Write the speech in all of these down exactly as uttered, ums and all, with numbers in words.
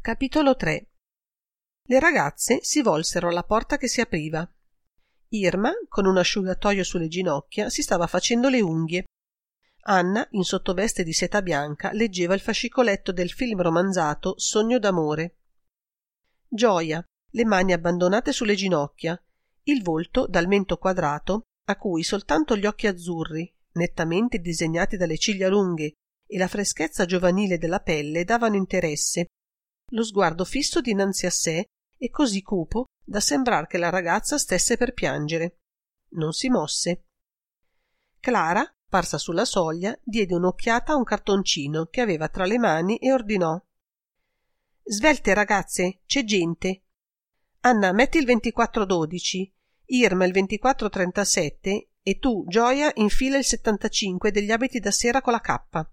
Capitolo tre. Le ragazze si volsero alla porta che si apriva. Irma, con un asciugatoio sulle ginocchia, si stava facendo le unghie. Anna, in sottoveste di seta bianca, leggeva il fascicoletto del film romanzato Sogno d'amore. Gioia, le mani abbandonate sulle ginocchia, il volto dal mento quadrato, a cui soltanto gli occhi azzurri, nettamente disegnati dalle ciglia lunghe, e la freschezza giovanile della pelle davano interesse, lo sguardo fisso dinanzi a sé e così cupo da sembrar che la ragazza stesse per piangere. Non si mosse. Clara, parsa sulla soglia, diede un'occhiata a un cartoncino che aveva tra le mani e ordinò: «Svelte ragazze, c'è gente. Anna, metti il ventiquattro dodici, Irma il ventiquattro trentasette e tu, Gioia, infila il settantacinque degli abiti da sera con la cappa».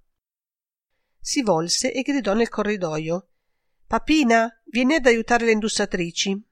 Si volse e gridò nel corridoio: «Papina, vieni ad aiutare le indussatrici».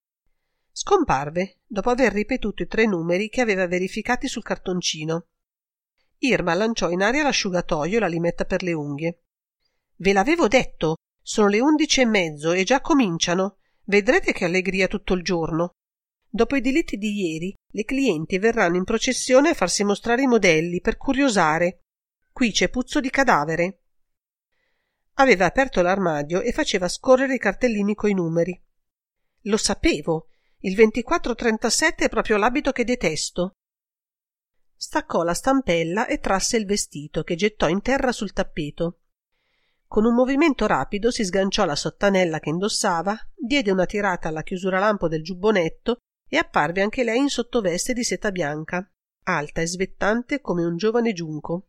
Scomparve, dopo aver ripetuto i tre numeri che aveva verificati sul cartoncino. Irma lanciò in aria l'asciugatoio e la limetta per le unghie. «Ve l'avevo detto, sono le undici e mezzo e già cominciano. Vedrete che allegria tutto il giorno. Dopo i delitti di ieri, le clienti verranno in processione a farsi mostrare i modelli per curiosare. Qui c'è puzzo di cadavere». Aveva aperto l'armadio e faceva scorrere i cartellini coi numeri. «Lo sapevo, il ventiquattro trentasette è proprio l'abito che detesto». Staccò la stampella e trasse il vestito, che gettò in terra sul tappeto. Con un movimento rapido si sganciò la sottanella che indossava, diede una tirata alla chiusura lampo del giubbonetto e apparve anche lei in sottoveste di seta bianca, alta e svettante come un giovane giunco.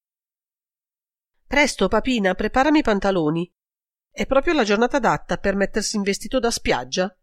«Presto, papina, preparami i pantaloni. È proprio la giornata adatta per mettersi in vestito da spiaggia».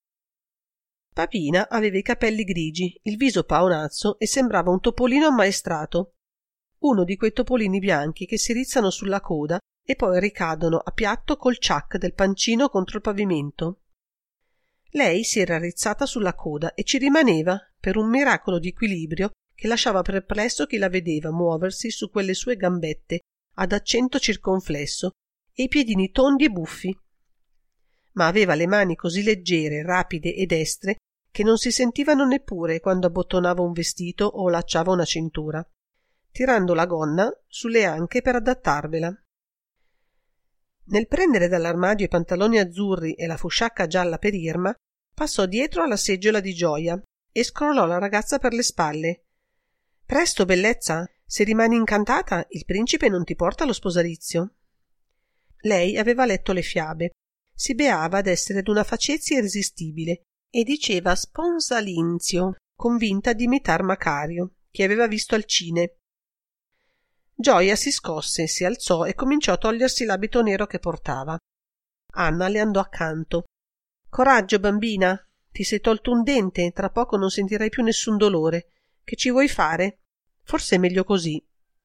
Papina aveva i capelli grigi, il viso paonazzo e sembrava un topolino ammaestrato, uno di quei topolini bianchi che si rizzano sulla coda e poi ricadono a piatto col ciac del pancino contro il pavimento. Lei si era rizzata sulla coda e ci rimaneva per un miracolo di equilibrio che lasciava perplesso chi la vedeva muoversi su quelle sue gambette ad accento circonflesso e i piedini tondi e buffi. Ma aveva le mani così leggere, rapide e destre che non si sentivano neppure quando abbottonava un vestito o allacciava una cintura, tirando la gonna sulle anche per adattarvela. Nel prendere dall'armadio i pantaloni azzurri e la fusciacca gialla per Irma, passò dietro alla seggiola di Gioia e scrollò la ragazza per le spalle. «Presto, bellezza! Se rimani incantata, il principe non ti porta allo sposalizio». Lei aveva letto le fiabe, si beava d'essere d'una facezie irresistibile e diceva sponsalinzio, convinta di imitar Macario, che aveva visto al cine. Gioia si scosse, si alzò e cominciò a togliersi l'abito nero che portava. Anna le andò accanto. «Coraggio, bambina, ti sei tolto un dente, tra poco non sentirai più nessun dolore. Che ci vuoi fare? Forse è meglio così».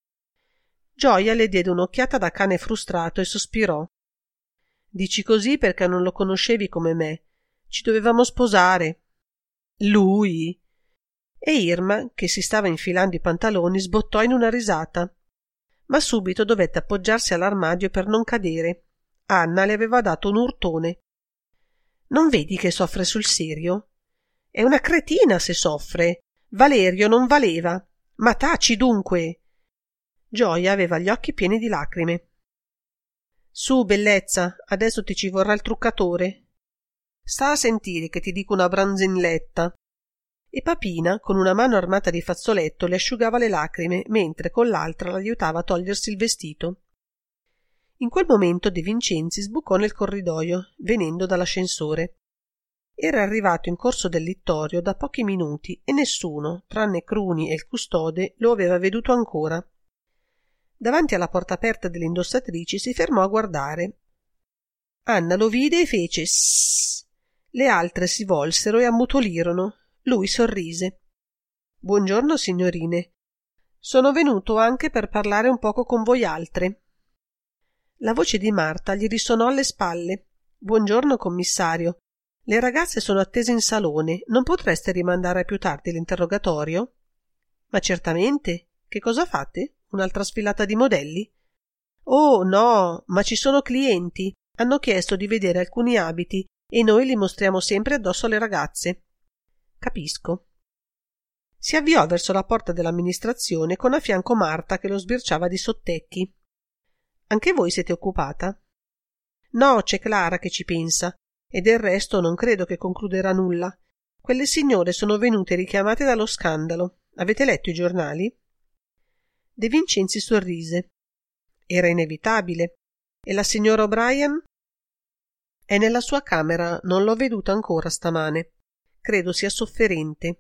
Gioia le diede un'occhiata da cane frustrato e sospirò. «Dici così perché non lo conoscevi come me. Ci dovevamo sposare». «Lui?» E Irma, che si stava infilando i pantaloni, sbottò in una risata. Ma subito dovette appoggiarsi all'armadio per non cadere. Anna le aveva dato un urtone. «Non vedi che soffre sul serio? È una cretina se soffre. Valerio non valeva. Ma taci dunque!» Gioia aveva gli occhi pieni di lacrime. «Su, bellezza, adesso ti ci vorrà il truccatore. Sta a sentire che ti dico una branzelletta». E Papina, con una mano armata di fazzoletto, le asciugava le lacrime, mentre con l'altra l'aiutava a togliersi il vestito. In quel momento De Vincenzi sbucò nel corridoio, venendo dall'ascensore. Era arrivato in corso del littorio da pochi minuti e nessuno, tranne Cruni e il custode, lo aveva veduto ancora. Davanti alla porta aperta delle indossatrici si fermò a guardare. Anna lo vide e fece sss. Le altre si volsero e ammutolirono. Lui sorrise. «Buongiorno, signorine. Sono venuto anche per parlare un poco con voi altre». La voce di Marta gli risonò alle spalle. «Buongiorno, commissario. Le ragazze sono attese in salone. Non potreste rimandare a più tardi l'interrogatorio?» «Ma certamente. Che cosa fate? Un'altra sfilata di modelli?» «Oh, no, ma ci sono clienti. Hanno chiesto di vedere alcuni abiti e noi li mostriamo sempre addosso alle ragazze. Capisco. Si avviò verso la porta dell'amministrazione con a fianco Marta che lo sbirciava di sottecchi. Anche voi siete occupata? No, c'è Clara che ci pensa, e del resto non credo che concluderà nulla. Quelle signore sono venute richiamate dallo scandalo. Avete letto i giornali? De Vincenzi sorrise. Era inevitabile. E la signora O'Brien? È nella sua camera, non l'ho veduta ancora stamane. Credo sia sofferente.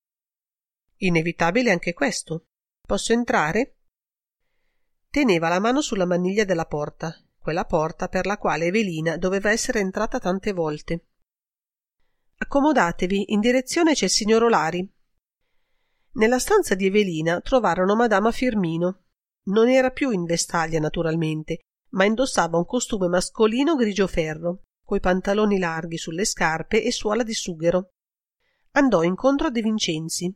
Inevitabile anche questo. Posso entrare? Teneva la mano sulla maniglia della porta, quella porta per la quale Evelina doveva essere entrata tante volte. Accomodatevi, in direzione c'è il signor Olari. Nella stanza di Evelina trovarono Madama Firmino. Non era più in vestaglia, naturalmente, ma indossava un costume mascolino grigio ferro, coi pantaloni larghi sulle scarpe e suola di sughero. Andò incontro a De Vincenzi.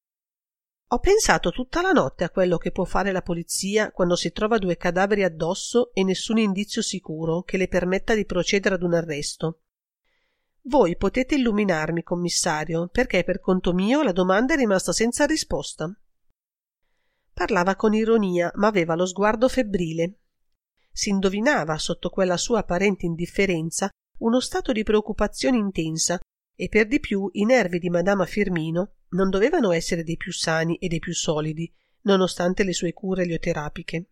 Ho pensato tutta la notte a quello che può fare la polizia quando si trova due cadaveri addosso e nessun indizio sicuro che le permetta di procedere ad un arresto. Voi potete illuminarmi, commissario, perché per conto mio la domanda è rimasta senza risposta. Parlava con ironia, ma aveva lo sguardo febbrile. Si indovinava, sotto quella sua apparente indifferenza, uno stato di preoccupazione intensa, e per di più i nervi di Madama Firmino non dovevano essere dei più sani e dei più solidi, nonostante le sue cure elioterapiche.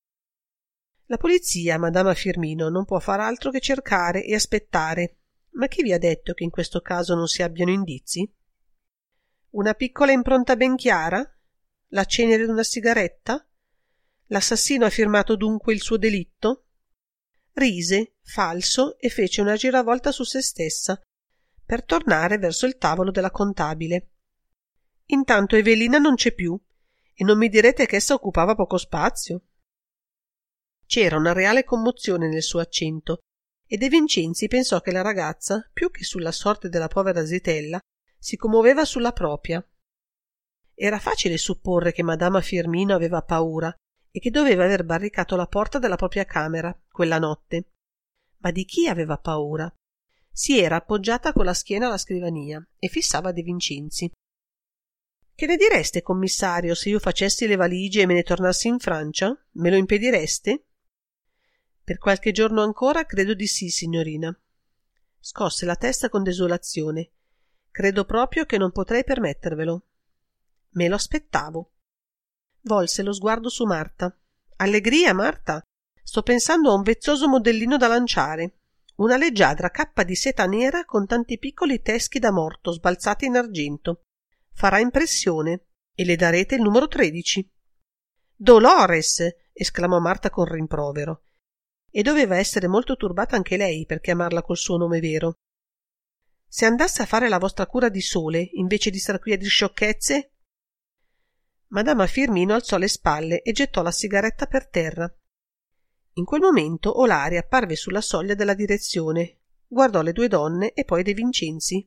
La polizia, Madama Firmino, non può far altro che cercare e aspettare. Ma chi vi ha detto che in questo caso non si abbiano indizi? Una piccola impronta ben chiara? La cenere d'una sigaretta? L'assassino ha firmato dunque il suo delitto? Rise, falso, e fece una giravolta su se stessa, per tornare verso il tavolo della contabile. Intanto Evelina non c'è più, e non mi direte che essa occupava poco spazio. C'era una reale commozione nel suo accento, e De Vincenzi pensò che la ragazza, più che sulla sorte della povera zitella, si commoveva sulla propria. Era facile supporre che Madama Firmino aveva paura e che doveva aver barricato la porta della propria camera quella notte. Ma di chi aveva paura? Si era appoggiata con la schiena alla scrivania e fissava De Vincenzi. Che ne direste, commissario, se io facessi le valigie e me ne tornassi in Francia? Me lo impedireste? Per qualche giorno ancora credo di sì, signorina. Scosse la testa con desolazione. Credo proprio che non potrei permettervelo. Me lo aspettavo. Volse lo sguardo su Marta. Allegria, Marta? Sto pensando a un vezzoso modellino da lanciare. Una leggiadra cappa di seta nera con tanti piccoli teschi da morto sbalzati in argento. Farà impressione. E le darete il numero tredici. Dolores! Esclamò Marta con rimprovero. E doveva essere molto turbata anche lei per chiamarla col suo nome vero. Se andasse a fare la vostra cura di sole, invece di star qui a dir sciocchezze? Madama Firmino alzò le spalle e gettò la sigaretta per terra. In quel momento Olari apparve sulla soglia della direzione, guardò le due donne e poi De Vincenzi.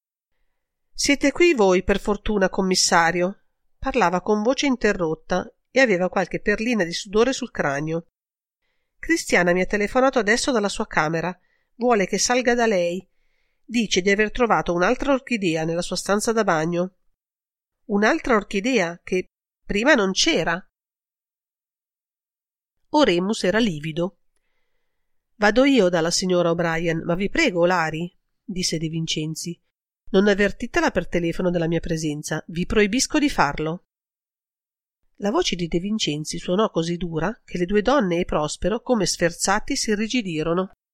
Siete qui voi, per fortuna, commissario. Parlava con voce interrotta e aveva qualche perlina di sudore sul cranio. Cristiana mi ha telefonato adesso dalla sua camera. Vuole che salga da lei. Dice di aver trovato un'altra orchidea nella sua stanza da bagno. Un'altra orchidea che prima non c'era. Oremus era livido. Vado io dalla signora O'Brien, ma vi prego, Olari, disse De Vincenzi. Non avvertitela per telefono della mia presenza. Vi proibisco di farlo. La voce di De Vincenzi suonò così dura che le due donne e Prospero, come sferzati, si irrigidirono.